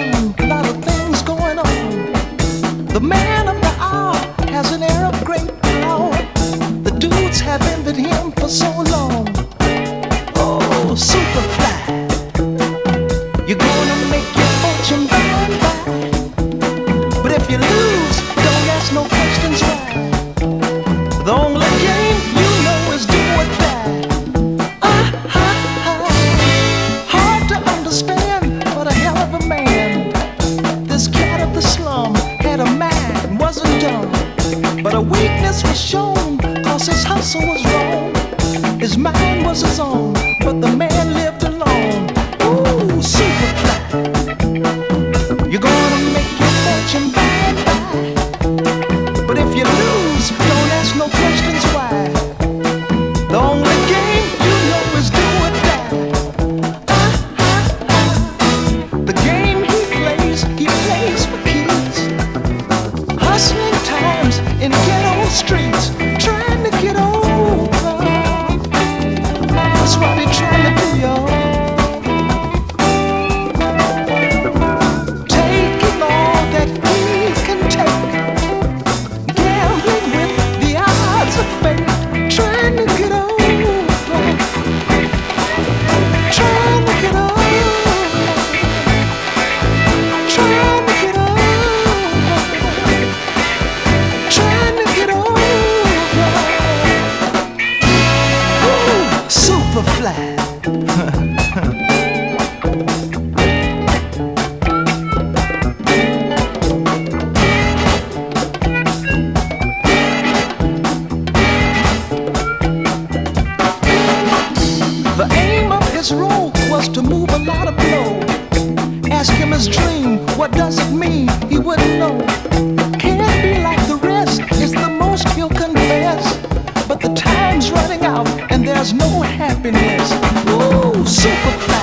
on, a lot of things going on. The man of the hour has an air of great power. The dudes have envied him for so long. Oh, Superfly, you're gonna make your fortune by and by. But if you lose, don't ask no questions why. The only game you know is do or die. Hard to understand, but a hell of a man. This cat of the slum had a mind, wasn't dumb. But a weakness was shown, cause his hustle was wrong. His mind was his own, but the man lived alone. Ooh, Superfly, you're gonna make your fortune by and by. But if you lose, don't ask no questions why. The only game you know is do or die. The game he plays for keys. Hustling times in ghetto streets, trying to get over. That's what they're trying to do, y'all. Taking all that he can take, gambling with the odds of fate, trying to get over, trying to get over, trying to get over, trying to get over. Ooh, Superfly. The aim of his role was to move a lot of blow. Ask him his dream, what does it mean? He wouldn't know. Can't be like the rest, is the most he'll confess. But the time's running out and there's no happiness. Ooh, Superfly,